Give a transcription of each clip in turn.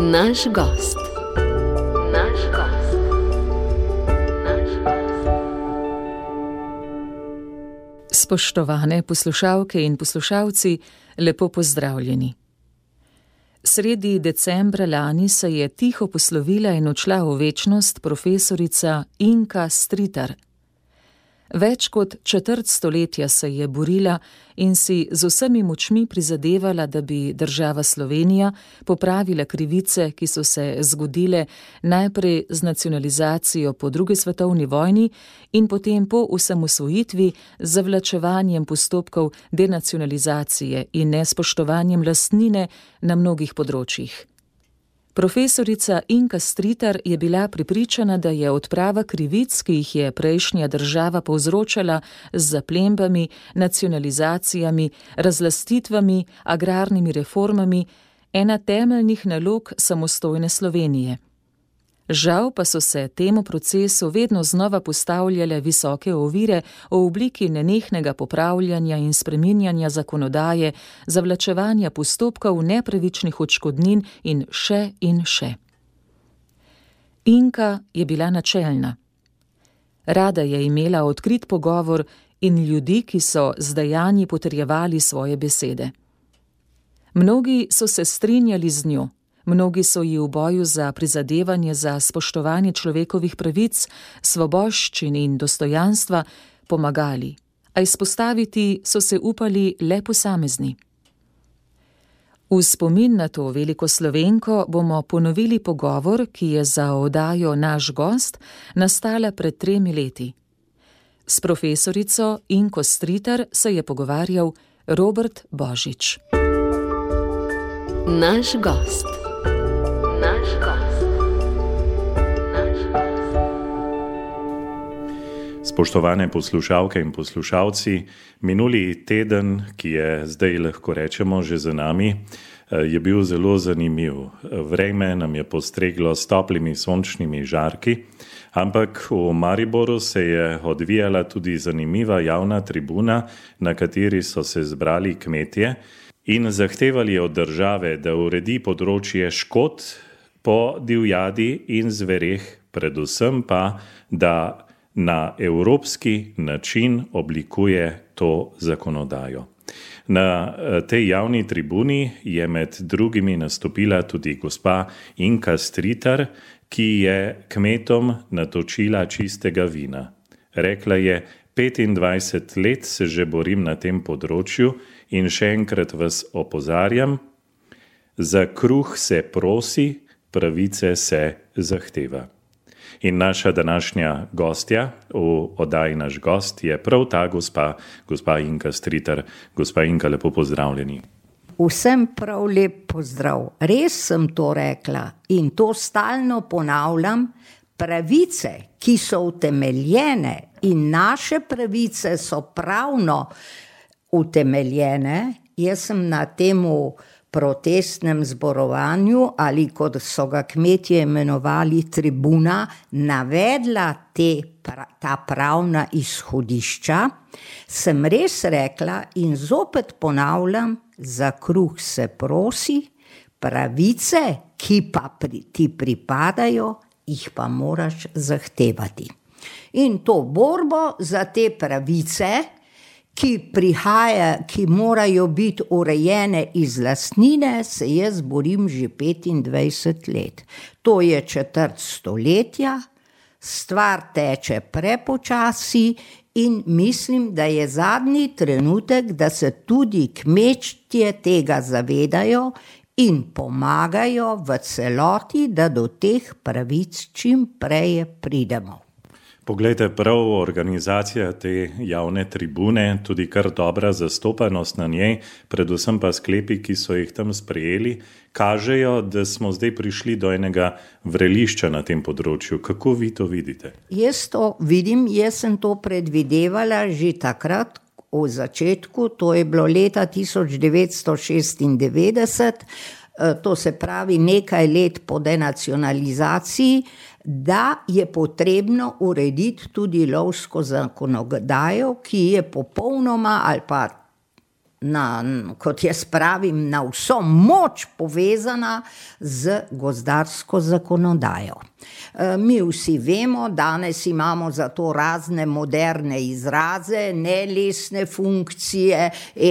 Naš gost. Spoštovane poslušalke in poslušalci, lepo pozdravljeni. Sredi decembra lani se je tiho poslovila in odšla v večnost profesorica Inka Stritar. Več kot četrt stoletja se je borila in si z vsemi močmi prizadevala, da bi država Slovenija popravila krivice, ki so se zgodile najprej z nacionalizacijo po drugi svetovni vojni in potem po osamosvojitvi z zavlačevanjem postopkov denacionalizacije in nespoštovanjem lastnine na mnogih področjih. Profesorica Inka Stritar je bila prepričana, da je odprava krivic, ki jih je prejšnja država povzročala z zaplembami, nacionalizacijami, razlastitvami, agrarnimi reformami, ena temeljnih nalog samostojne Slovenije. Žal pa so se temu procesu vedno znova postavljale visoke ovire v obliki nenehnega popravljanja in spreminjanja zakonodaje, zavlačevanja postopkov, nepravičnih odškodnin in še in še. Inka je bila načelna. Rada je imela odkrit pogovor in ljudi, ki so z dejanji potrjevali svoje besede. Mnogi so se strinjali z njo. Mnogi so ji v boju za prizadevanje za spoštovanje človekovih pravic, svoboščin in dostojanstva pomagali, a izpostaviti so se upali le posamezni. V spomin na to veliko Slovenko bomo ponovili pogovor, ki je za oddajo Naš gost nastala pred 3 leti. S profesorico Inko Stritar se je pogovarjal Robert Božič. Naš gost. Spoštovane poslušalke in poslušalci, minuli teden, ki je zdaj lahko rečemo že za nami, je bil zelo zanimiv. Vreme nam je postreglo s toplimi sončnimi žarki, ampak v Mariboru se je odvijala tudi zanimiva javna tribuna, na kateri so se zbrali kmetje in zahtevali od države, da uredi področje škod po divjadi in zvereh, predvsem pa, da na evropski način oblikuje to zakonodajo. Na tej javni tribuni je med drugimi nastopila tudi gospa Inka Stritar, ki je kmetom natočila čistega vina. Rekla je, 25 let se že borim na tem področju in še enkrat vas opozarjam, za kruh se prosi, pravice se zahteva. In naša današnja gostja v oddaji Naš gost je prav ta gospa Inka Stritar. Gospa Inka, lepo pozdravljeni. Vsem prav lep pozdrav. Res sem to rekla in to stalno ponavljam. Pravice, ki so utemeljene in naše pravice so pravno utemeljene, jaz sem na temu protestnem zborovanju ali kot so ga kmetje imenovali tribuna, navedla ta pravna izhodišča, sem res rekla in zopet ponavljam, za kruh se prosi, pravice, ki pa ti pripadajo, jih pa moraš zahtevati. In to borbo za te pravice, ki morajo biti urejene iz lastnine, se jaz borim že 25 let. To je četrt stoletja, stvar teče prepočasi in mislim, da je zadnji trenutek, da se tudi kmetje tega zavedajo in pomagajo v celoti, da do teh pravic čim prej pridemo. Poglejte, prav organizacija te javne tribune, tudi kar dobra zastopanost na njej, predvsem pa sklepi, ki so jih tam sprejeli, kažejo, da smo zdaj prišli do enega vrelišča na tem področju. Kako vi to vidite? Jaz to vidim, jaz sem to predvidevala že takrat, v začetku, to je bilo leta 1996, to se pravi nekaj let po denacionalizaciji, da je potrebno urediti tudi lovsko zakonodajo, ki je popolnoma ali pa kot jaz pravim, na vso moč povezana z gozdarsko zakonodajo. Mi vsi vemo, danes imamo za to razne moderne izraze, nelesne funkcije,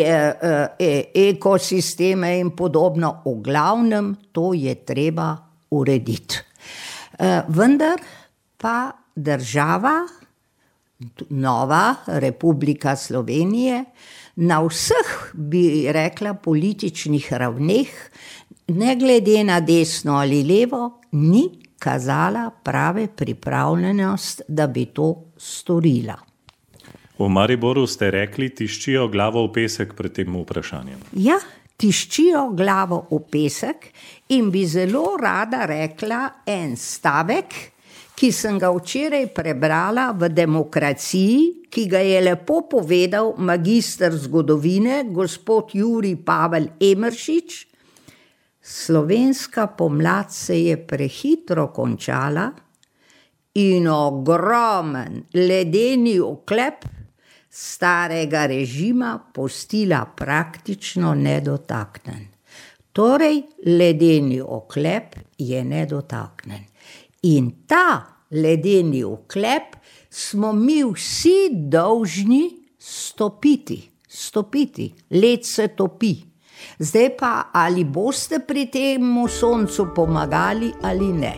ekosisteme in podobno. V glavnem, to je treba urediti. Vendar pa država, nova Republika Slovenije, na vseh, bi rekla, političnih ravneh, ne glede na desno ali levo, ni kazala prave pripravljenost, da bi to storila. V Mariboru ste rekli, tiščijo glavo v pesek pred tem vprašanjem. Ja, tiščijo glavo v pesek in bi zelo rada rekla en stavek, ki sem ga včeraj prebrala v Demokraciji, ki ga je lepo povedal magister zgodovine, gospod Jurij Pavel Emeršič. Slovenska pomlad se je prehitro končala in ogromen ledeni oklep starega režima pustila praktično nedotaknen. Torej, ledeni oklep je nedotaknen. In ta ledeni oklep smo mi vsi dolžni stopiti. Led se topi. Zdaj pa, ali boste pri temu soncu pomagali ali ne?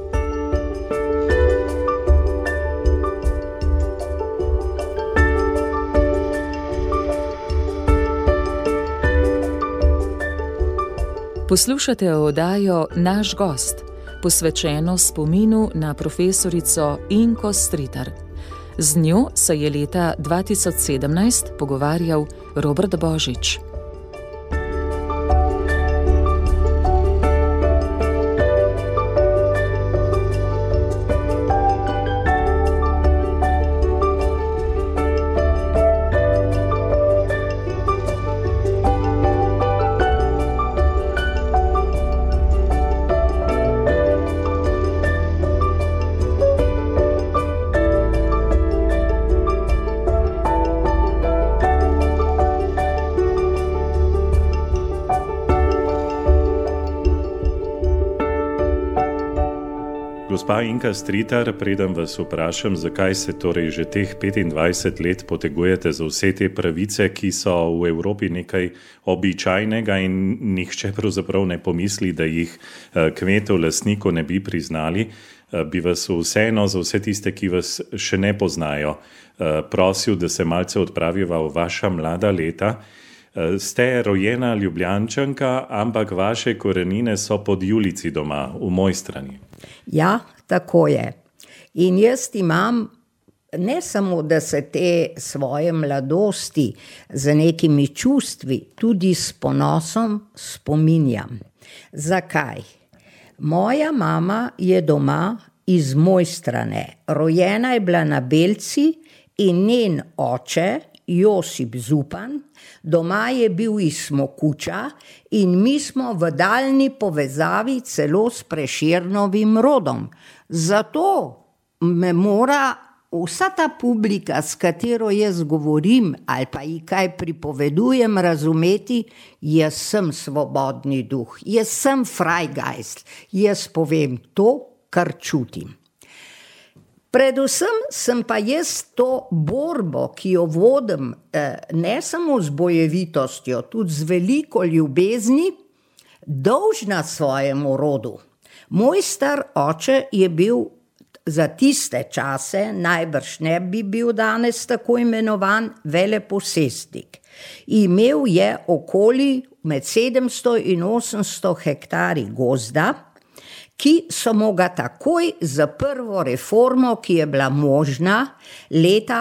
Poslušate oddajo Naš gost, posvečeno spominu na profesorico Inko Stritar. Z njo se je leta 2017 pogovarjal Robert Božič. Gospa Inka Stritar, preden vas vprašam, zakaj se torej že teh 25 let potegujete za vse te pravice, ki so v Evropi nekaj običajnega in nihče pravzaprav ne pomisli, da jih kmetov, lastnikov ne bi priznali, bi vas vseeno za vse tiste, ki vas še ne poznajo, prosil, da se malce odpraviva v vaša mlada leta. Ste rojena Ljubljančanka, ampak vaše korenine so pod Julici doma, v Mojstrani. Ja, tako je. In jaz imam ne samo, da se te svoje mladosti z nekimi čustvi, tudi s ponosom spominjam. Zakaj? Moja mama je doma iz Mojstrane. Rojena je bila na Belci in njen oče, Josip Zupan, doma je bil iz Smokuča in mi smo v daljni povezavi celo s Prešernovim rodom. Zato me mora vsa ta publika, s katero jaz govorim ali pa ji kaj pripovedujem, razumeti, jaz sem svobodni duh, jaz sem Freigeist, jaz povem to, kar čutim. Predvsem sem pa jaz to borbo, ki jo vodim, ne samo z bojevitostjo, tudi z veliko ljubezni, dolžna svojemu rodu. Moj star oče je bil za tiste čase, najbrž ne bi bil danes tako imenovan, veleposestnik. Imel je okoli med 700 in 800 hektari gozda, ki so mu ga takoj za prvo reformo, ki je bila možna, leta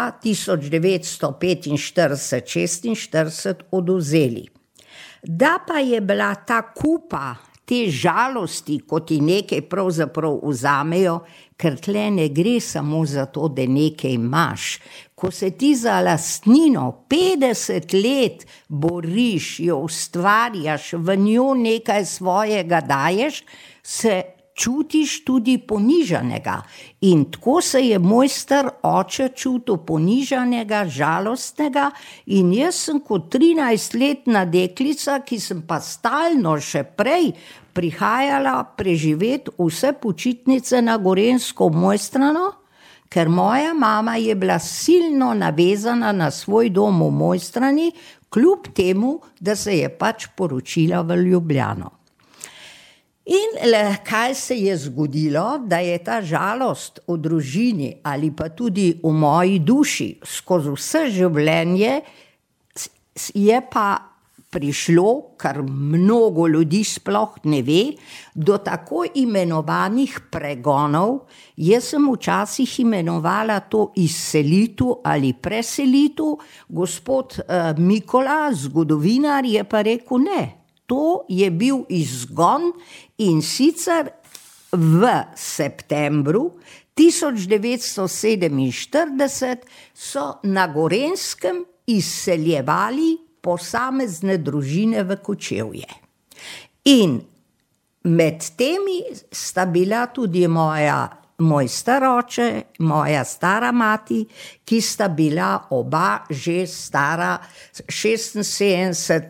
1945-46 odvzeli. Da pa je bila ta kupa te žalosti, ko ti nekaj pravzaprav vzamejo, ker tle ne gre samo za to, da nekaj imaš. Ko se ti za lastnino 50 let boriš, jo ustvarjaš, v njo nekaj svojega daješ, se čutiš tudi ponižanega. In tako se je moj star oče čutil ponižanega, žalostnega in jaz sem kot 13-letna deklica, ki sem pa stalno še prej prihajala preživeti vse počitnice na Gorenjsko v Mojstrano, ker moja mama je bila silno navezana na svoj dom v Mojstrani, kljub temu, da se je pač poročila v Ljubljano. In kaj se je zgodilo, da je ta žalost v družini ali pa tudi v moji duši skozi vse življenje je pa prišlo, kar mnogo ljudi sploh ne ve, do tako imenovanih pregonov. Jaz sem včasih imenovala to izselitev ali preselitev, gospod Mikola, zgodovinar, je pa rekel ne. To je bil izgon in sicer v septembru 1947 so na Gorenjskem izseljevali posamezne družine v Kočevje. In med temi sta bila tudi moj star oče, moja stara mati, ki sta bila oba že stara 76,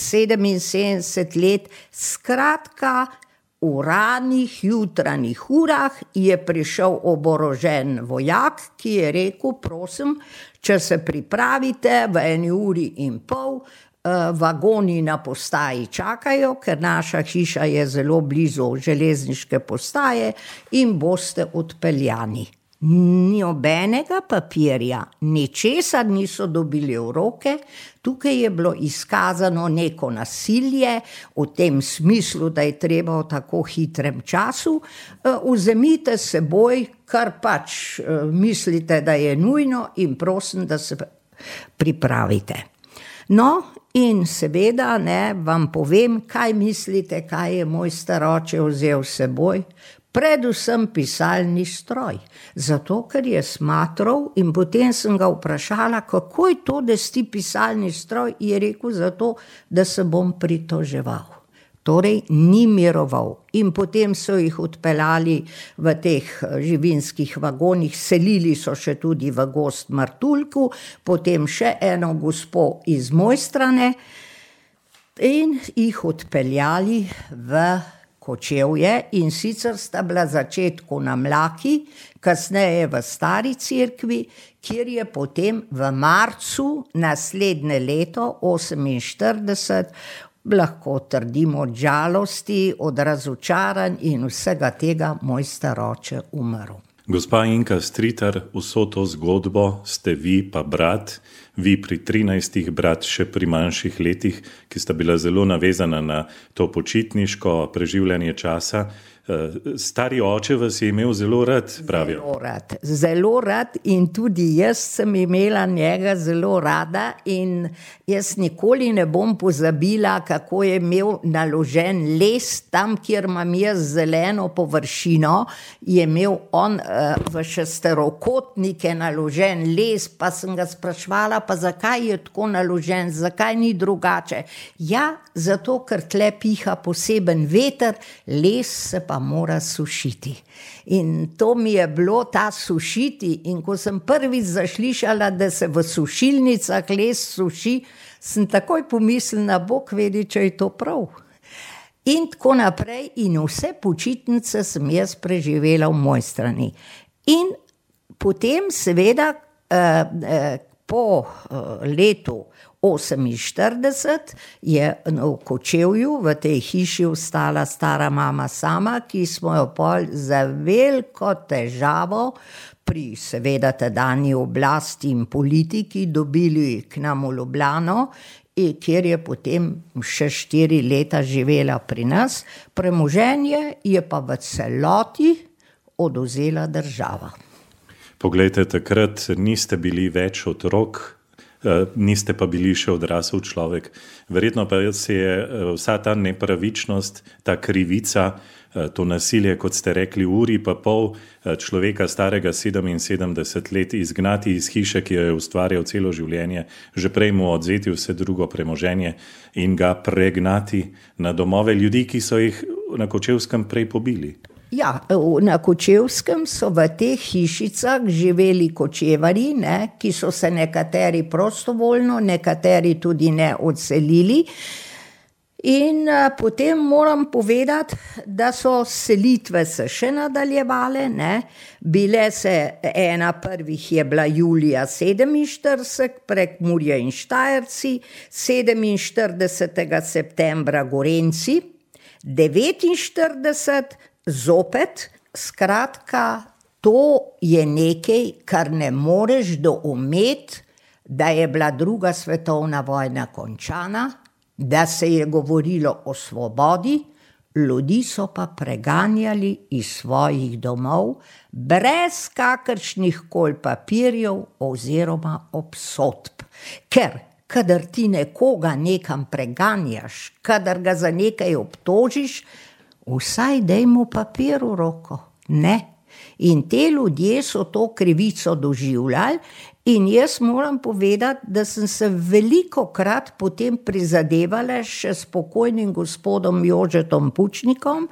77 let, skratka, v ranih jutranjih urah je prišel oborožen vojak, ki je rekel, prosim, če se pripravite v 1,5 ure, vagoni na postaji čakajo, ker naša hiša je zelo blizu železniške postaje in boste odpeljani. Nobenega papirja, ničesar niso dobili v roke, tukaj je bilo izkazano neko nasilje v tem smislu, da je treba v tako hitrem času, vzemite s seboj, kar pač mislite, da je nujno in prosim, da se pripravite. No, in seveda vam povem, kaj mislite, kaj je moj star oče vzel s seboj. Predvsem pisalni stroj, zato ker je smatral in potem sem ga vprašala, kako je to, da si pisalni stroj, je rekel zato, da se bom pritoževal. Torej ni miroval in potem so jih odpeljali v teh živinskih vagonih, selili so še tudi v Gozd Martuljku, potem še eno gospo iz Mojstrane in jih odpeljali v Kočevje in sicer sta bila začetku na Mlaki, kasneje v Stari cerkvi, kjer je potem v marcu naslednje leto 1948, lahko trdimo od žalosti, od razočaranj in vsega tega moj star oče umrl. Gospa Inka Stritar, vso to zgodbo ste vi pa brat, vi pri 13, brat še pri manjših letih, ki sta bila zelo navezana na to počitniško preživljanje časa. Stari oče vas je imel zelo rad, pravijo. Zelo rad in tudi jaz sem imela njega zelo rada in jaz nikoli ne bom pozabila, kako je imel naložen les tam, kjer imam jaz zeleno površino, je imel on v šesterokotnike naložen les, pa sem ga sprašvala, pa zakaj je tako naložen, zakaj ni drugače. Ja, zato, ker tle piha poseben veter, les se pa mora sušiti. In to mi je bilo ta sušiti in ko sem prvič zaslišala, da se v sušilnicah les suši, sem takoj pomislila, Bog vedi, če je to prav. In tako naprej in vse počitnice sem jaz preživela v Mojstrani. In potem seveda po letu 1948 je v Kočevju v tej hiši ostala stara mama sama, ki smo jo pol za veliko težavo pri seveda tedanji oblasti in politiki dobili k nam v Ljubljano, kjer je potem še 4 leta živela pri nas. Premoženje je pa v celoti odvzela država. Poglejte, takrat niste bili več otrok, niste pa bili še odrasel človek. Verjetno pa se je vsa ta nepravičnost, ta krivica, to nasilje, kot ste rekli, 1,5 ure človeka starega 77 let izgnati iz hiše, ki jo je ustvarjal celo življenje, že prej mu odzeti vse drugo premoženje in ga pregnati na domove ljudi, ki so jih na Kočevskem prej pobili. Ja, na Kočevskem so v teh hišicah živeli kočevarji, ki so se nekateri prostovoljno, nekateri tudi ne odselili. In potem moram povedati, da so selitve se še nadaljevale, Bile se, ena prvih je bila julija 47, Prekmurje in Štajerci, 47. septembra Gorenjci, 49 zopet, skratka, to je nekaj, kar ne moreš doumeti, da je bila druga svetovna vojna končana, da se je govorilo o svobodi, ljudi so pa preganjali iz svojih domov brez kakršnih koli papirjev oziroma obsodb. Ker, kadar ti nekoga nekam preganjaš, kadar ga za nekaj obtožiš, vsaj daj mu papir v roko, ne. In te ljudje so to krivico doživljali in jaz moram povedati, da sem se velikokrat potem prizadevala še s pokojnim gospodom Jožetom Pučnikom,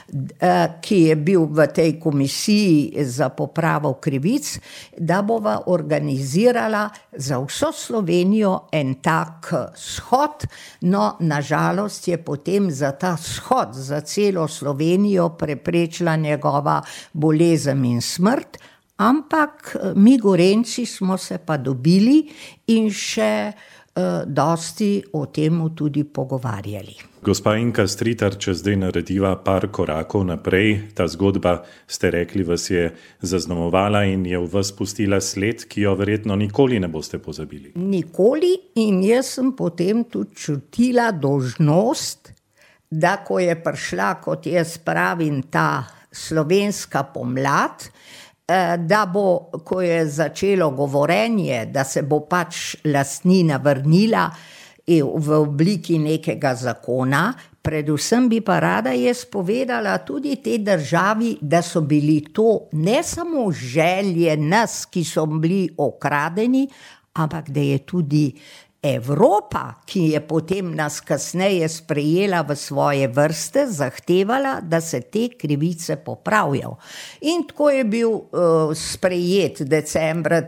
ki je bil v tej komisiji za popravo krivic, da bova organizirala za vso Slovenijo en tak shod, no, nažalost je potem za ta shod, za celo Slovenijo preprečila njegova bolezen in smrt, ampak mi Gorenjci smo se pa dobili in še dosti o temu tudi pogovarjali. Gospa Inka Stritar, če zdaj narediva par korakov naprej, ta zgodba, ste rekli, vas je zaznamovala in je v vas pustila sled, ki jo verjetno nikoli ne boste pozabili. Nikoli, in jaz sem potem tudi čutila dolžnost, da ko je prišla, kot jaz pravim, ta slovenska pomlad, da bo, ko je začelo govorenje, da se bo pač lastnina vrnila v obliki nekega zakona, predvsem bi pa rada jaz povedala tudi tej državi, da so bili to ne samo želje nas, ki so bili okradeni, ampak da je tudi Evropa, ki je potem nas kasneje sprejela v svoje vrste, zahtevala, da se te krivice popravijo. In tako je bil sprejet decembra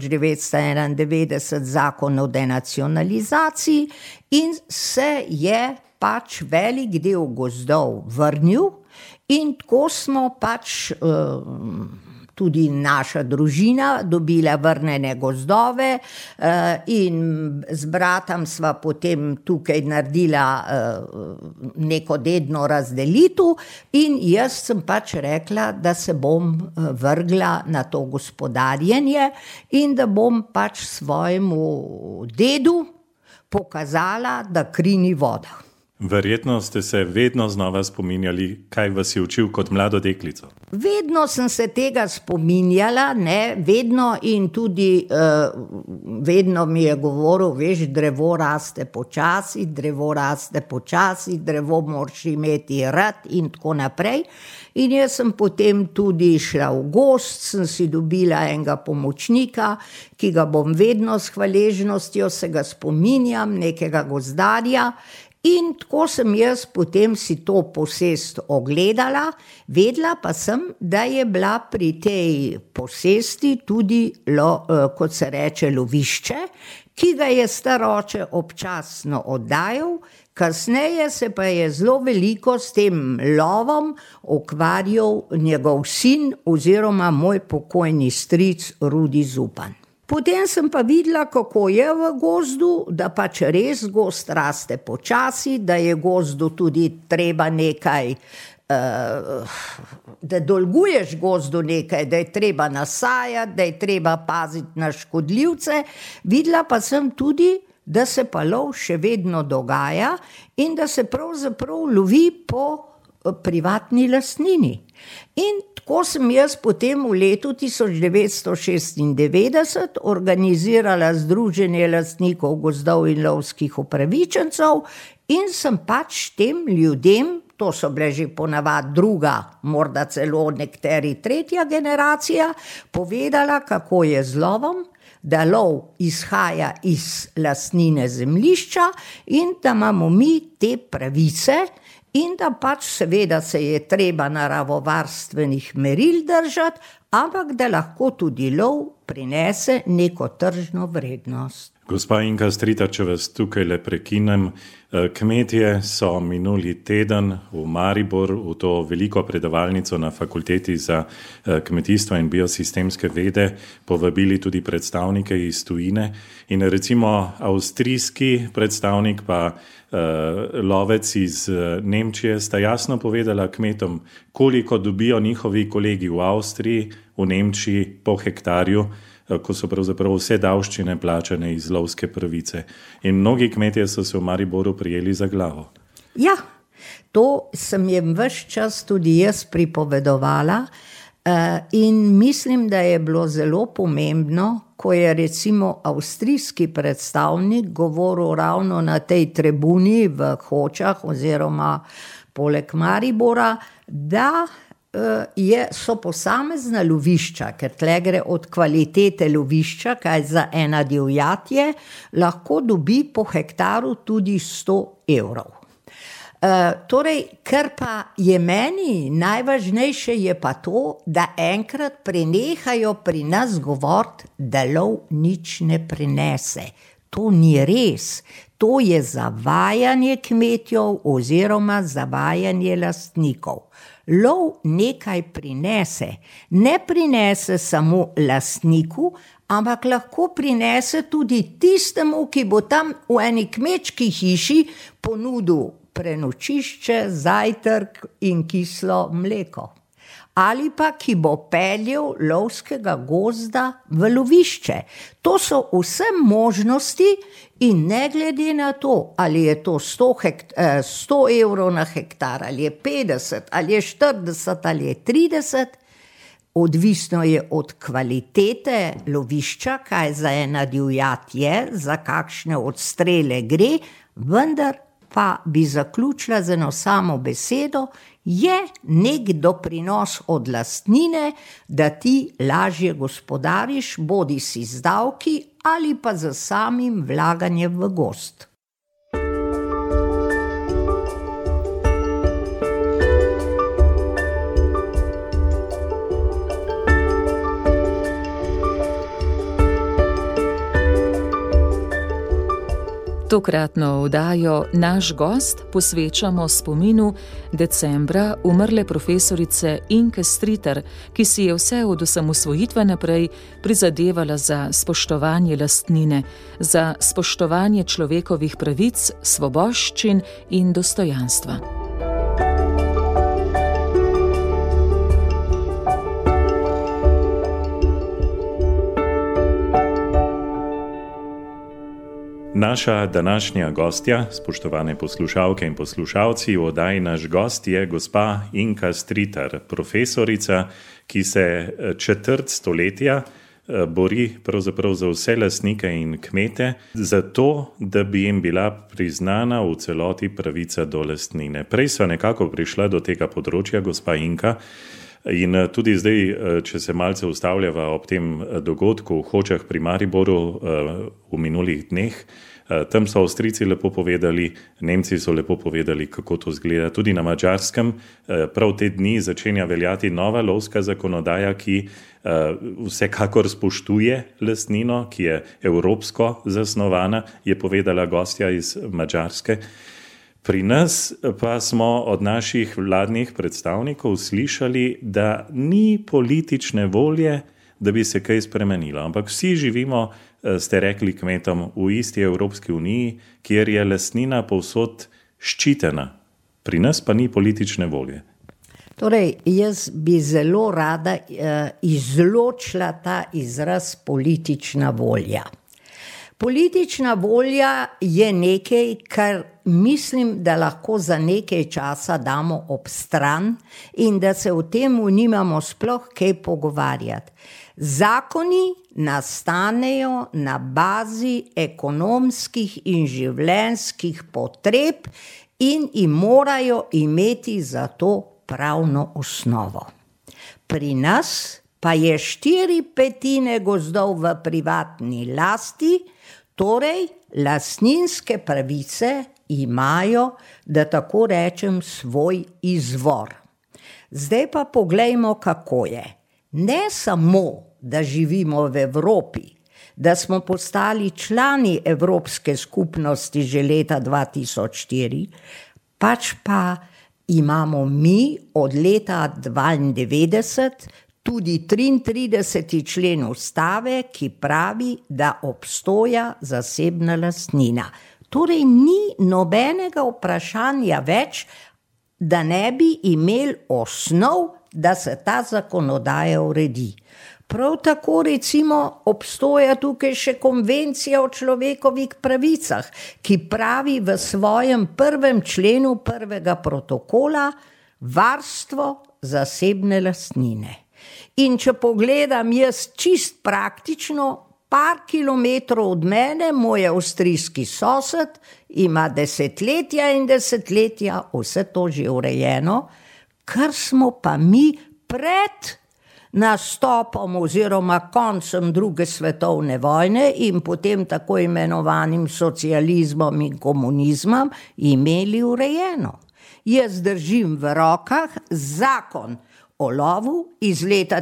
1991 zakon o denacionalizaciji in se je pač velik del gozdov vrnil in tako smo pač tudi naša družina dobila vrnjene gozdove in z bratom sva potem tukaj naredila neko dedno razdelitev in jaz sem pač rekla, da se bom vrgla na to gospodarjenje in da bom pač svojemu dedu pokazala, da kri ni voda. Verjetno ste se vedno znova spominjali, kaj vas je učil kot mlado deklico. Vedno sem se tega spominjala, vedno in tudi vedno mi je govoril, veš, drevo raste počasi, drevo moraš imeti rad in tako naprej. In jaz sem potem tudi šla v gozd, sem si dobila enega pomočnika, ki ga bom vedno s hvaležnostjo se ga spominjam, nekega gozdarja. In tako sem jaz potem si to posest ogledala, vedela pa sem, da je bila pri tej posesti tudi, kot se reče, lovišče, ki ga je star oče občasno oddajal, kasneje se pa je zelo veliko s tem lovom ukvarjal njegov sin oziroma moj pokojni stric Rudi Zupan. Potem sem pa videla, kako je v gozdu, da pač res gozd raste počasi, da je gozdu tudi treba nekaj, da dolguješ gozdu nekaj, da je treba nasajati, da je treba paziti na škodljivce. Videla pa sem tudi, da se pa lov še vedno dogaja in da se pravzaprav lovi po privatni lastnini. In tako sem jaz potem v letu 1996 organizirala Združenje lastnikov gozdov in lovskih upravičencev in sem pač tem ljudem, to so bile že ponavadi druga, morda celo nekateri tretja generacija, povedala, kako je z lovom, da lov izhaja iz lastnine zemljišča in da imamo mi te pravice in da pač seveda se je treba naravovarstvenih meril držati, ampak da lahko tudi lov prinese neko tržno vrednost. Gospa Inka Stritar, če vas tukaj le prekinem, kmetje so minuli teden v Maribor, v to veliko predavalnico na Fakulteti za kmetijstvo in biosistemske vede, povabili tudi predstavnike iz tujine in recimo avstrijski predstavnik pa lovec iz Nemčije sta jasno povedala kmetom, koliko dobijo njihovi kolegi v Avstriji, v Nemčiji po hektarju, ko so pravzaprav vse davščine plačane iz lovske pravice. In mnogi kmetje so se v Mariboru prijeli za glavo. Ja, to sem jim ves čas tudi jaz pripovedovala in mislim, da je bilo zelo pomembno, ko je recimo avstrijski predstavnik govoril ravno na tej tribuni v Hočah oziroma poleg Maribora, da so posamezna lovišča, ker tle gre od kvalitete lovišča, kaj za ena divjat je, lahko dobi po hektaru tudi 100 evrov. Torej, kar pa je meni najvažnejše, je pa to, da enkrat prenehajo pri nas govoriti, da lov nič ne prinese. To ni res. To je zavajanje kmetov oziroma zavajanje lastnikov. Lov nekaj prinese. Ne prinese samo lastniku, ampak lahko prinese tudi tistemu, ki bo tam v eni kmečki hiši ponudil prenočišče, zajtrk in kislo mleko. Ali pa ki bo peljal lovskega gozda v lovišče. To so vse možnosti in ne glede na to, ali je to 100 evrov na hektar, ali je 50, ali je 40, ali je 30, odvisno je od kvalitete lovišča, kaj za ena divjat je, za kakšne odstrele gre, vendar pa bi zaključila z eno samo besedo, je nek doprinos od lastnine, da ti lažje gospodariš, bodisi z davki ali pa z samim vlaganjem v gozd. Tokratno oddajo Naš gost posvečamo spominu decembra umrle profesorice Inke Stritar, ki si je vse od osamosvojitve naprej prizadevala za spoštovanje lastnine, za spoštovanje človekovih pravic, svoboščin in dostojanstva. Naša današnja gostja, spoštovane poslušalke in poslušalci, v oddaji Naš gost je gospa Inka Stritar, profesorica, ki se četrt stoletja bori pravzaprav za vse lastnike in kmete, zato, da bi jim bila priznana v celoti pravica do lastnine. Prej sva nekako prišla do tega področja, gospa Inka, in tudi zdaj, če se malce ustavljava ob tem dogodku v Hočah pri Mariboru v minulih dneh, tam so Avstrijci lepo povedali, Nemci so lepo povedali, kako to izgleda. Tudi na Madžarskem prav te dni začenja veljati nova lovska zakonodaja, ki vsekakor spoštuje lastnino, ki je evropsko zasnovana, je povedala gostja iz Madžarske. Pri nas pa smo od naših vladnih predstavnikov slišali, da ni politične volje, da bi se kaj spremenilo. Ampak vsi živimo, ste rekli kmetom, v isti Evropski uniji, kjer je lastnina povsod ščitena. Pri nas pa ni politične volje. Torej, jaz bi zelo rada izločila ta izraz politična volja. Politična volja je nekaj, kar mislim, da lahko za nekaj časa damo ob stran in da se o tem nimamo sploh kaj pogovarjati. Zakoni nastanejo na bazi ekonomskih in življenjskih potreb in morajo imeti za to pravno osnovo. Pri nas pa je 4/5 gozdov v privatni lasti, torej lastninske pravice imajo, da tako rečem, svoj izvor. Zdaj pa poglejmo, kako je. Ne samo, da živimo v Evropi, da smo postali člani Evropske skupnosti že leta 2004, pač pa imamo mi od leta 1992 tudi 33. člen ustave, ki pravi, da obstoja zasebna lastnina. Torej ni nobenega vprašanja več, da ne bi imeli osnov, da se ta zakonodaja uredi. Prav tako recimo obstoja tukaj še konvencija o človekovih pravicah, ki pravi v svojem 1. členu 1. protokola varstvo zasebne lastnine. In če pogledam jaz čist praktično, par kilometrov od mene, moj avstrijski sosed ima desetletja in desetletja vse to že urejeno, kar smo pa mi pred nastopom oziroma koncem druge svetovne vojne in potem tako imenovanim socializmom in komunizmom imeli urejeno. Jaz držim v rokah zakon o lovu iz leta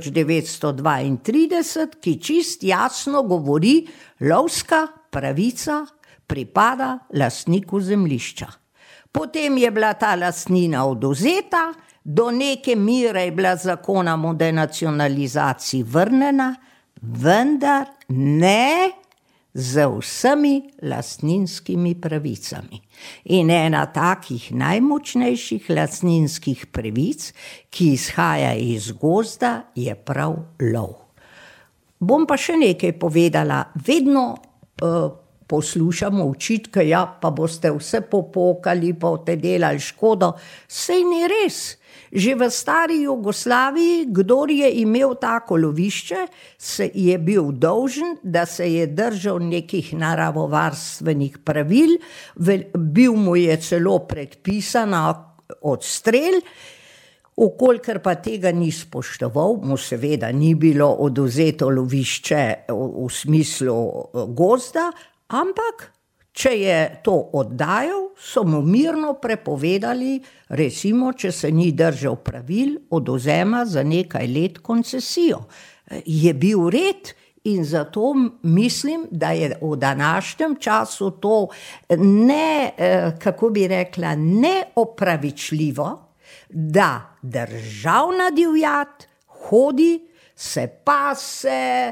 1932, ki čist jasno govori, lovska pravica pripada lastniku zemljišča. Potem je bila ta lastnina odvzeta, do neke mere je bila zakonom o denacionalizaciji vrnjena, vendar ne z vsemi lastninskimi pravicami. In ena takih najmočnejših lastninskih pravic, ki izhaja iz gozda, je prav lov. Bom pa še nekaj povedala. Vedno poslušamo očitke, ja, pa boste vse popokali, pa boste delali škodo. Sej ni res. Že v stari Jugoslaviji, kdor je imel tako lovišče, je bil dolžen, da se je držal nekih naravovarstvenih pravil, bil mu je celo predpisana odstrel, Ukolikor pa tega ni spoštoval, mu seveda ni bilo odvzeto lovišče v smislu gozda, ampak če je to oddajal, so mu mirno prepovedali, recimo, če se ni držal pravil, odvzema za nekaj let koncesijo. Je bil red in zato mislim, da je v današnjem času to ne, kako bi rekla, neopravičljivo, da državna divjad hodi, se pase,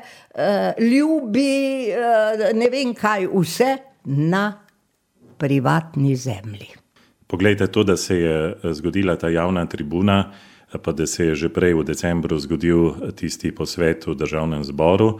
ljubi, ne vem kaj vse, na privatni zemlji. Poglejte, to, da se je zgodila ta javna tribuna, pa da se je že prej v decembru zgodil tisti posvet v Državnem zboru,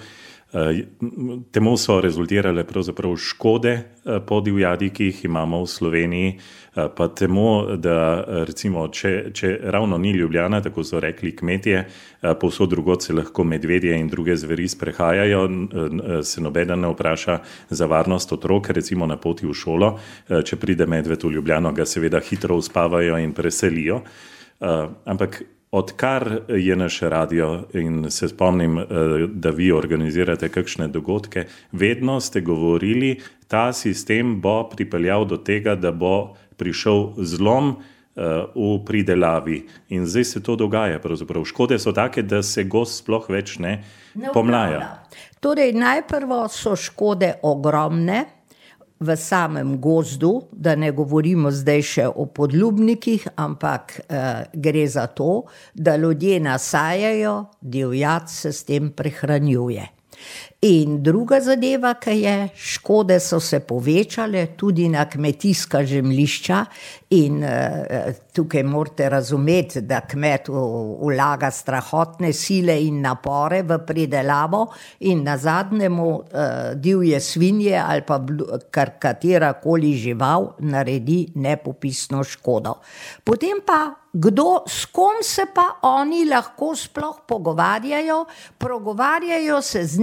temu so rezultirale pravzaprav škode po divjadi, ki jih imamo v Sloveniji, pa temu, da recimo, če ravno ni Ljubljana, tako so rekli kmetje, povsod drugod se lahko medvedje in druge zveri sprehajajo, se nobeden ne vpraša za varnost otrok, recimo na poti v šolo, če pride medved v Ljubljano, ga seveda hitro uspavajo in preselijo, ampak odkar je naš radio in se spomnim, da vi organizirate kakšne dogodke, vedno ste govorili, ta sistem bo pripeljal do tega, da bo prišel zlom v pridelavi. In zdaj se to dogaja pravzaprav. Škode so take, da se gozd sploh več ne pomlaja. Torej, najprvo so škode ogromne v samem gozdu, da ne govorimo zdaj še o podlubnikih, ampak gre za to, da ljudje nasajajo, divjad se s tem prehranjuje. In druga zadeva, ki je, škode so se povečale tudi na kmetijska zemljišča in tukaj morate razumeti, da kmet vlaga strahotne sile in napore v pridelavo in nazadnje mu divje svinje ali pa katerakoli žival naredi nepopisno škodo. Potem pa s kom se pa oni lahko sploh pogovarjajo? Pogovarjajo se z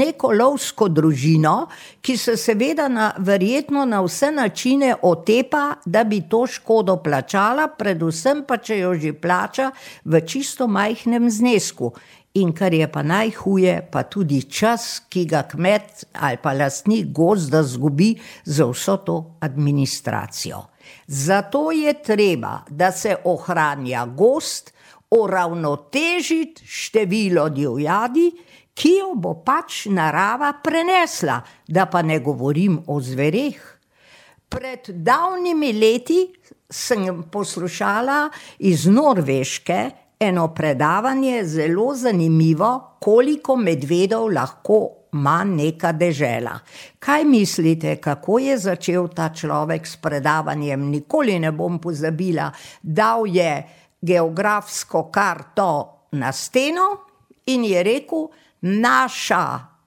neko lovsko družino, ki se seveda verjetno na vse načine otepa, da bi to škodo plačala, predvsem pa, če jo že plača v čisto majhnem znesku. In kar je pa najhuje, pa tudi čas, ki ga kmet ali pa lastnik gozda zgubi za vso to administracijo. Zato je treba, da se ohranja gozd, uravnotežiti število divjadi, ki jo bo pač narava prenesla, da pa ne govorim o zvereh. Pred davnimi leti sem poslušala iz Norveške eno predavanje, zelo zanimivo, koliko medvedov lahko ima neka dežela. Kaj mislite, kako je začel ta človek s predavanjem? Nikoli ne bom pozabila. Dal je geografsko karto na steno in je rekel, naša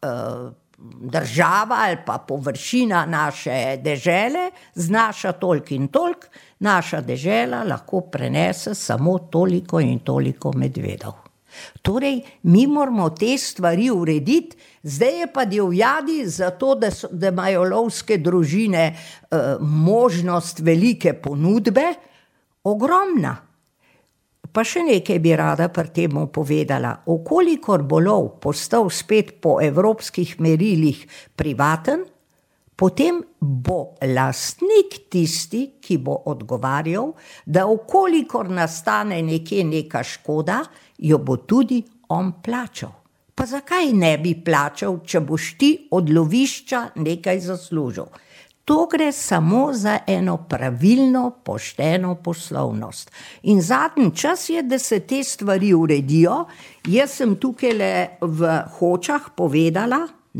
država ali pa površina naše dežele znaša toliko in toliko, naša dežela lahko prenese samo toliko in toliko medvedov. Torej, mi moramo te stvari urediti, zdaj je pa divjadi zato, da imajo lovske družine možnost velike ponudbe, ogromna. Pa še nekaj bi rada pri temu povedala. Okolikor bo lov postal spet po evropskih merilih privaten, potem bo lastnik tisti, ki bo odgovarjal, da okolikor nastane nekje neka škoda, jo bo tudi on plačal. Pa zakaj ne bi plačal, če boš ti od lovišča nekaj zaslužil? To gre samo za eno pravilno, pošteno poslovnost. In zadnji čas je, da se te stvari uredijo. Jaz sem tukaj v Hočah povedala,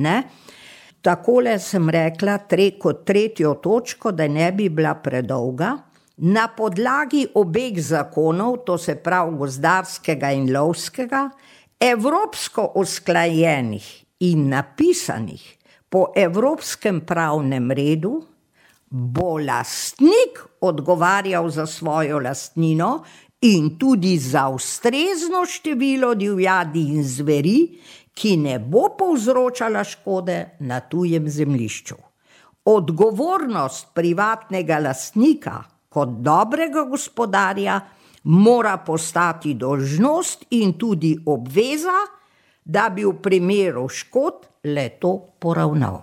takole sem rekla kot tretjo točko, da ne bi bila predolga. Na podlagi obeh zakonov, to se pravi gozdarskega in lovskega, evropsko usklajenih in napisanih po evropskem pravnem redu, bo lastnik odgovarjal za svojo lastnino in tudi za ustrezno število divjadi in zveri, ki ne bo povzročala škode na tujem zemljišču. Odgovornost privatnega lastnika kot dobrega gospodarja mora postati dolžnost in tudi obveza, da bi v primeru škod le to poravnal.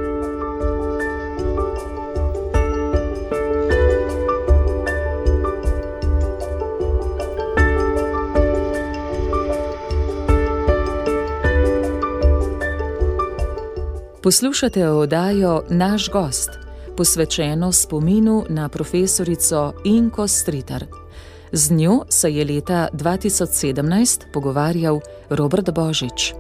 Poslušate oddajo Naš gost, posvečeno spominu na profesorico Inko Stritar. Z njo se je leta 2017 pogovarjal Robert Božič.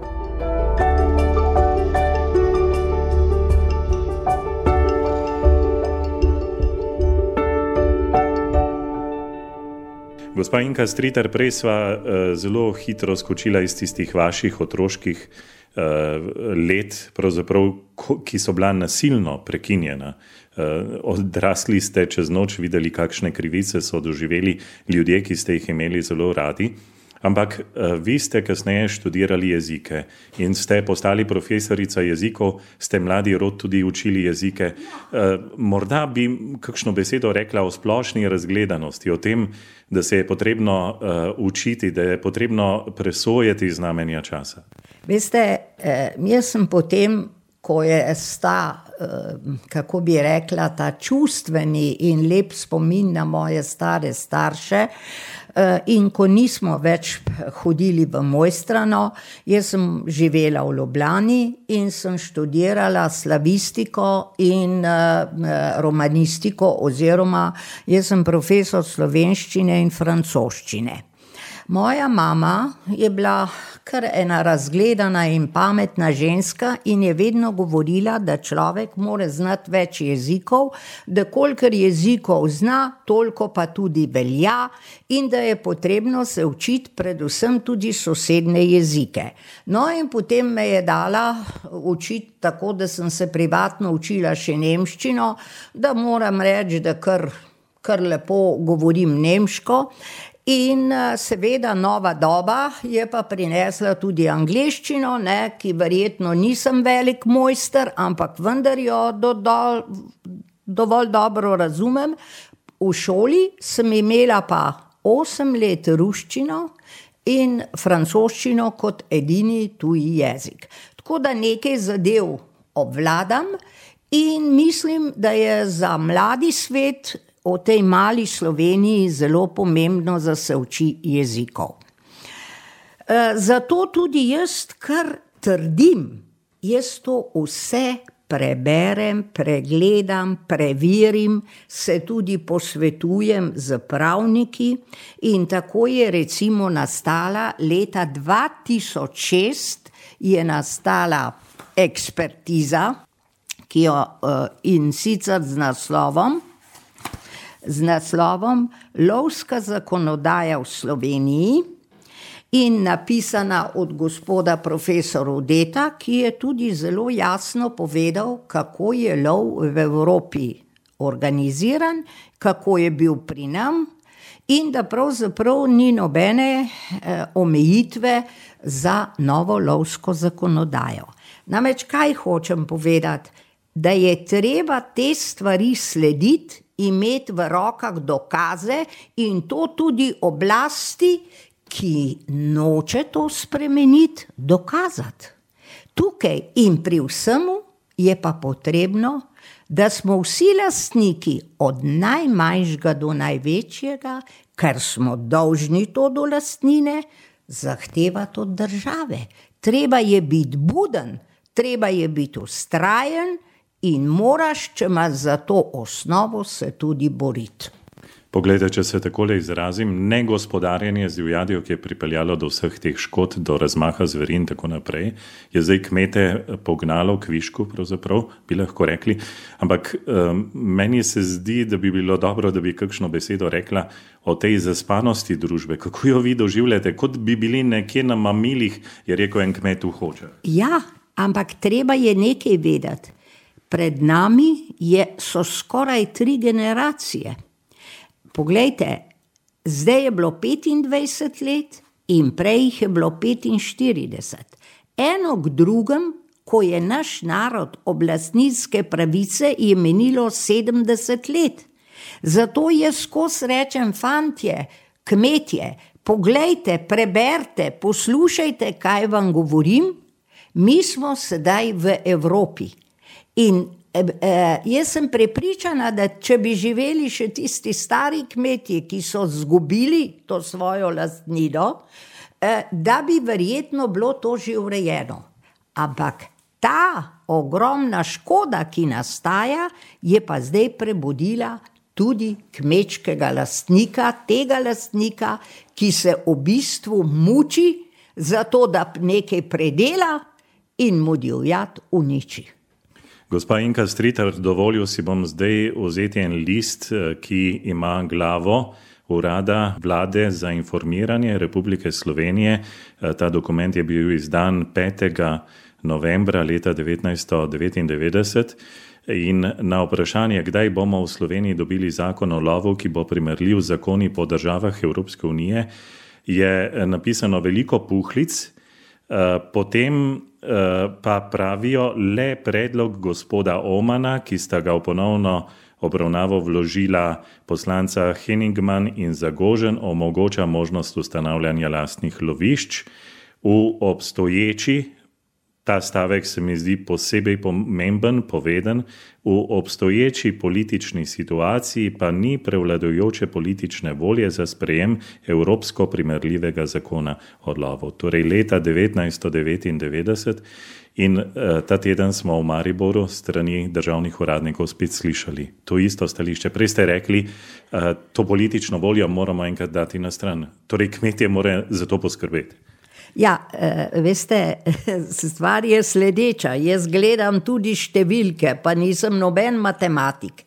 Gospa Inka Stritar, prej sva zelo hitro skočila iz tistih vaših otroških let, pravzaprav, ki so bila nasilno prekinjena. Odrasli ste čez noč, videli, kakšne krivice so doživeli ljudje, ki ste jih imeli zelo radi. Ampak vi ste kasneje študirali jezike in ste postali profesorica jezikov, ste mladi rod tudi učili jezike. Morda bi kakšno besedo rekla o splošni razgledanosti, o tem, da se je potrebno učiti, da je potrebno presojati znamenja časa. Veste, jaz sem potem, ko je kako bi rekla, ta čustveni in lep spomin na moje stare starše, in ko nismo več hodili v Mojstrano, jaz sem živela v Ljubljani in sem študirala slavistiko in romanistiko, oziroma jaz sem profesor slovenščine in francoščine. Moja mama je bila kar ena razgledana in pametna ženska in je vedno govorila, da človek mora znati več jezikov, da kolikor jezikov zna, toliko pa tudi velja in da je potrebno se učiti predvsem tudi sosedne jezike. No in potem me je dala učiti tako, da sem se privatno učila še nemščino, da moram reči, da kar lepo govorim nemško. In seveda nova doba je pa prinesla tudi angleščino, ki verjetno nisem velik mojster, ampak vendar jo dovolj dobro razumem. V šoli sem imela pa 8 let ruščino in francoščino kot edini tuji jezik. Tako da nekaj zadev obvladam in mislim, da je za mladi svet v tej mali Sloveniji zelo pomembno, da se uči jezikov. Zato tudi jaz kar trdim, jaz to vse preberem, pregledam, preverim, se tudi posvetujem z pravniki in tako je recimo nastala leta 2006 je nastala ekspertiza, ki jo in sicer z naslovom Lovska zakonodaja v Sloveniji in napisana od gospoda profesora Udeta, ki je tudi zelo jasno povedal, kako je lov v Evropi organiziran, kako je bil pri nam in da pravzaprav ni nobene omejitve za novo lovsko zakonodajo. Namreč kaj hočem povedati? Da je treba te stvari slediti, imeti v rokah dokaze in to tudi oblasti, ki noče to spremeniti, dokazati. Tukaj in pri vsemu je pa potrebno, da smo vsi lastniki od najmanjšega do največjega, ker smo dolžni to do lastnine, zahtevati od države. Treba je biti buden, treba je biti vztrajen in moraš, če imaš za to osnovo, se tudi boriti. Poglejte, če se takole izrazim, negospodarjenje z divjadjo, ki je pripeljalo do vseh teh škod, do razmaha zveri in tako naprej, je zdaj kmete pognalo k višku, pravzaprav, bi lahko rekli. Ampak meni se zdi, da bi bilo dobro, da bi kakšno besedo rekla o tej zaspanosti družbe. Kako jo vi doživljate? Kot bi bili nekje na mamilih, je rekel en kmet v Hočah. Ja, ampak treba je nekaj vedeti. Pred nami so skoraj 3 generacije. Poglejte, zdaj je bilo 25 let in prej jih je bilo 45. Eno k drugem, ko je naš narod oblastninske pravice, je menilo 70 let. Zato jaz skozi rečem, fantje, kmetje, poglejte, preberite, poslušajte, kaj vam govorim. Mi smo sedaj v Evropi. In jaz sem prepričana, da če bi živeli še tisti stari kmetje, ki so zgubili to svojo lastnino, da bi verjetno bilo to že urejeno. Ampak ta ogromna škoda, ki nastaja, je pa zdaj prebudila tudi kmečkega lastnika, tega lastnika, ki se v bistvu muči za to, da nekaj predela in mu divjad uniči. Gospa Inka Stritar, dovolil si bom zdaj vzeti en list, ki ima glavo Urada Vlade za informiranje Republike Slovenije. Ta dokument je bil izdan 5. novembra leta 1999 in na vprašanje, kdaj bomo v Sloveniji dobili zakon o lovu, ki bo primerljiv z zakoni po državah Evropske unije, je napisano veliko puhlic, potem pa pravijo le predlog gospoda Omana, ki sta ga v ponovno obravnavo vložila poslanca Henigman in Zagožen, omogoča možnost ustanavljanja lastnih lovišč. V obstoječi, ta stavek se mi zdi posebej pomemben, poveden, v obstoječi politični situaciji pa ni prevladujoče politične volje za sprejem evropsko primerljivega zakona o lovu. Torej leta 1999 in ta teden smo v Mariboru strani državnih uradnikov spet slišali to isto stališče. Prej ste rekli, to politično voljo moramo enkrat dati na stran. Torej kmetje morajo za to poskrbeti. Ja, veste, stvar je sledeča. Jaz gledam tudi številke, pa nisem noben matematik.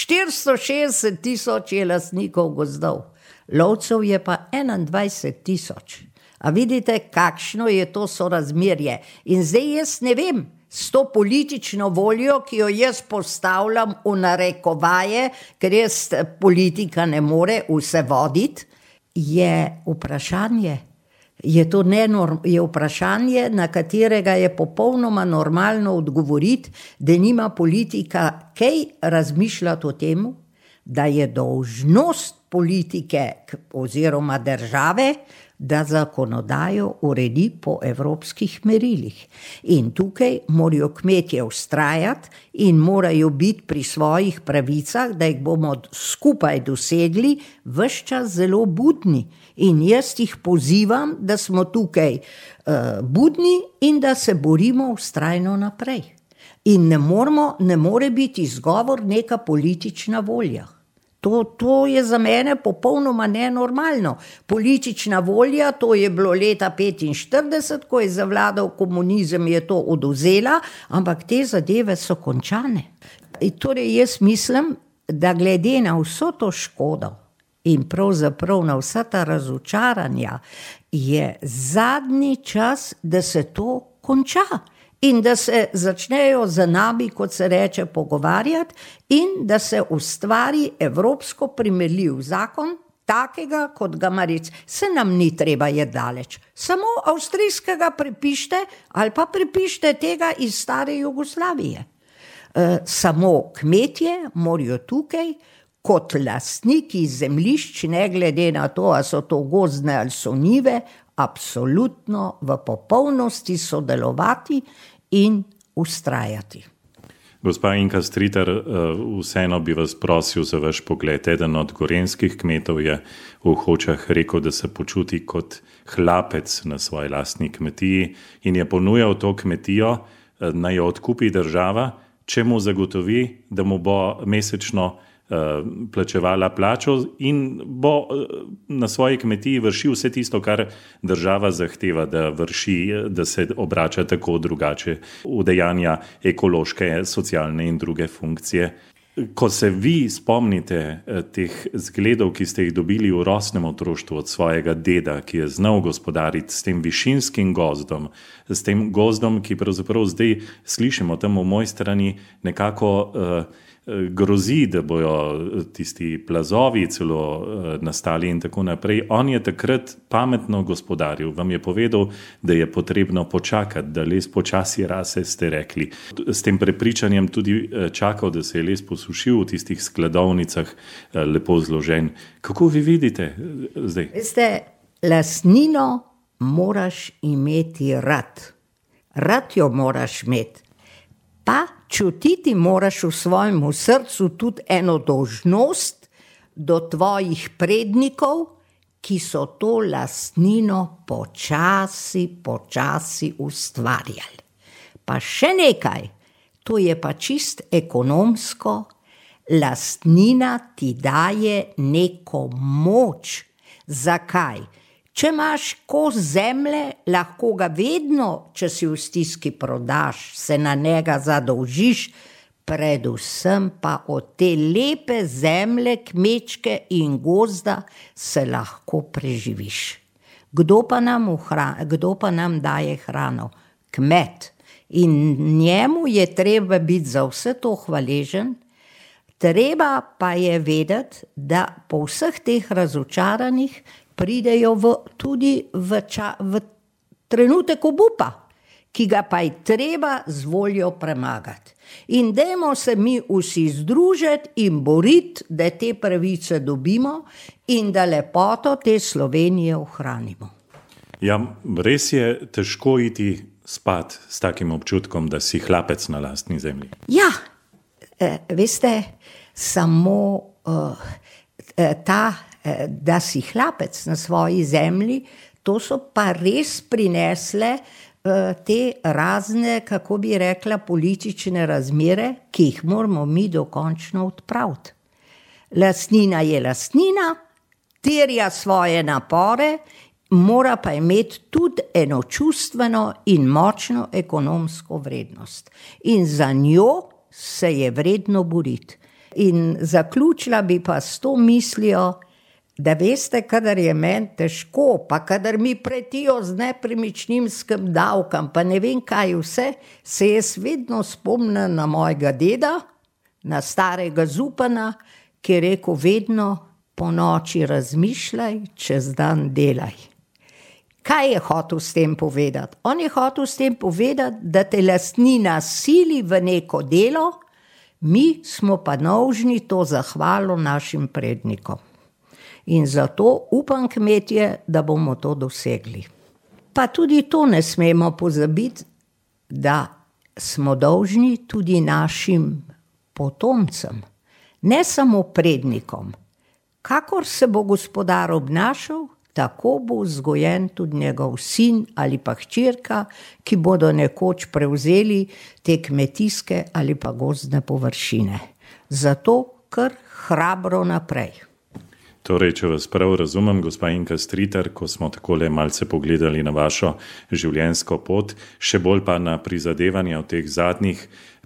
460 000 je lastnikov gozdov, lovcev je pa 21 000. A vidite, kakšno je to sorazmerje? In zdaj jaz ne vem, s to politično voljo, ki jo jaz postavljam v narekovaje, ker jaz politika ne more vse voditi, je vprašanje. Je to je vprašanje, na katerega je popolnoma normalno odgovoriti, da nima politika kaj razmišljati o tem, da je dolžnost politike oziroma države, da zakonodajo uredi po evropskih merilih. In tukaj morajo kmetje vztrajati in morajo biti pri svojih pravicah, da jih bomo skupaj dosegli, ves čas zelo budni. In jaz jih pozivam, da smo tukaj budni in da se borimo vztrajno naprej. In ne more biti izgovor neka politična volja. To je za mene popolnoma nenormalno. Politična volja, to je bilo leta 1945, ko je zavladal komunizem, je to odvzela, ampak te zadeve so končane. In torej jaz mislim, da glede na vso to škodo in pravzaprav na vsa ta razočaranja, je zadnji čas, da se to konča. In da se začnejo za nami, kot se reče, pogovarjati in da se ustvari evropsko primerljiv zakon, takega, kot ga Maric. Se nam ni treba je daleč. Samo avstrijskega prepište ali pa prepište tega iz stare Jugoslavije. Samo kmetje morajo tukaj kot lastniki zemljišč, ne glede na to, a so to gozdne ali so njive, absolutno v popolnosti sodelovati in ustrajati. Gospa Inka Stritar, vseeno bi vas prosil za vaš pogled. Eden od gorenjskih kmetov je v Hočah rekel, da se počuti kot hlapec na svoji lastni kmetiji in je ponujal to kmetijo, naj jo odkupi država, če mu zagotovi, da mu bo mesečno plačevala plačo in bo na svoji kmetiji vršil vse tisto, kar država zahteva, da vrši, da se obrača tako drugače, udejanja ekološke, socialne in druge funkcije. Ko se vi spomnite teh zgledov, ki ste jih dobili v rosnem otroštvu od svojega deda, ki je znal gospodariti s tem višinskim gozdom, s tem gozdom, ki pravzaprav zdaj slišimo tam v moji strani nekako grozi, da bojo tisti plazovi celo nastali in tako naprej. On je takrat pametno gospodaril, vam je povedal, da je potrebno počakati, da les počasi rase, ste rekli. S tem prepričanjem tudi čakal, da se je les posušil v tistih skladovnicah, lepo zložen. Kako vi vidite zdaj? Veste, lastnino moraš imeti rad. Rad jo moraš imeti. Pa čutiti moraš v svojem srcu tudi eno dolžnost do tvojih prednikov, ki so to lastnino počasi ustvarjali. Pa še nekaj, to je pa čist ekonomsko, lastnina ti daje neko moč. Zakaj? Če imaš kos zemlje, lahko ga vedno, če si v stiski prodaš, se na njega zadolžiš, predvsem pa od te lepe zemlje, kmečke in gozda se lahko preživiš. Kdo pa nam daje hrano? Kmet. In njemu je treba biti za vse to hvaležen, treba pa je vedeti, da po vseh teh razočaranjih pridejo tudi v trenutek obupa, ki ga pa je treba z voljo premagati. In dajmo se mi vsi združiti in boriti, da te pravice dobimo in da lepoto te Slovenije ohranimo. Ja, res je težko iti spat s takim občutkom, da si hlapec na lastni zemlji. Ja, veste, samo da si hlapec na svoji zemlji, to so pa res prinesle te razne, kako bi rekla, politične razmere, ki jih moramo mi dokončno odpraviti. Lastnina je lastnina, terja svoje napore, mora pa imeti tudi eno čustveno in močno ekonomsko vrednost. In za njo se je vredno boriti. In zaključila bi pa s to mislijo, da veste, kadar je meni težko, pa kadar mi pretijo z nepremičninskim davkom, pa ne vem kaj vse, se jaz vedno spomnim na mojega deda, na starega župana, ki je rekel vedno, po noči razmišljaj, čez dan delaj. Kaj je hotel s tem povedati? On je hotel s tem povedati, da te lastnina sili v neko delo, mi smo pa dolžni to zahvalo našim prednikom. In zato upam, kmetje, da bomo to dosegli. Pa tudi to ne smemo pozabiti, da smo dolžni tudi našim potomcem, ne samo prednikom. Kakor se bo gospodar obnašal, tako bo vzgojen tudi njegov sin ali pa hčerka, ki bodo nekoč prevzeli te kmetijske ali pa gozdne površine. Zato kar hrabro naprej. Torej, če vas prav razumem, gospa Inka Stritar, ko smo takole malce pogledali na vašo življenjsko pot, še bolj pa na prizadevanja v teh zadnjih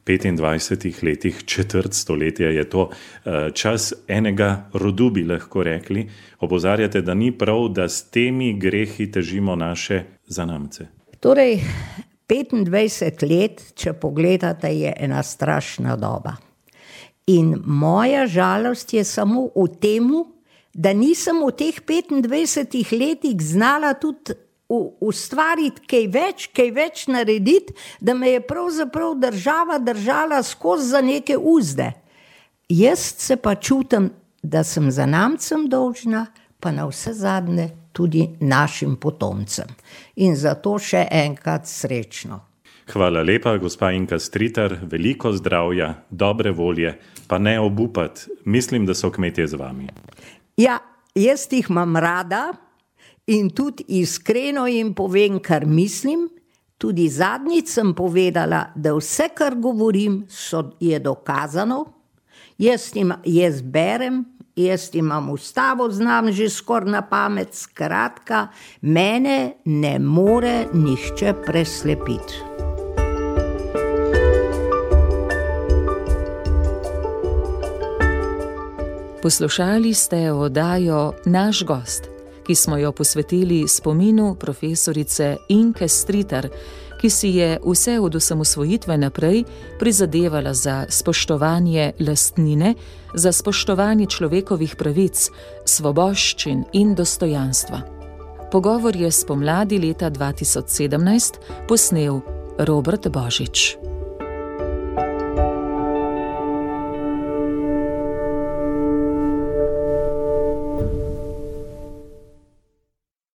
25 letih, četrt stoletja je to čas enega rodu, bi lahko rekli. Opozarjate, da ni prav, da s temi grehi težimo naše zanamce. Torej, 25 let, če pogledate, je ena strašna doba. In moja žalost je samo v temu, da nisem v teh 25 letih znala tudi ustvariti kaj več narediti, da me je pravzaprav država držala skozi za neke uzde. Jaz se pa čutim, da sem zanamcem dolžna, pa na vse zadnje tudi našim potomcem. In zato še enkrat srečno. Hvala lepa, gospa Inka Stritar, veliko zdravja, dobre volje, pa ne obupati. Mislim, da so kmetje z vami. Ja, jaz jih imam rada in tudi iskreno jim povem, kar mislim. Tudi zadnjič sem povedala, da vse, kar govorim, je dokazano. Jaz berem, jaz imam ustavo, znam že skoraj na pamet, skratka, mene ne more nihče preslepiti. Poslušali ste oddajo Naš gost, ki smo jo posvetili spominu profesorice Inke Stritar, ki si je vse od osamosvojitve naprej prizadevala za spoštovanje lastnine, za spoštovanje človekovih pravic, svoboščin in dostojanstva. Pogovor je spomladi leta 2017 posnel Robert Božič.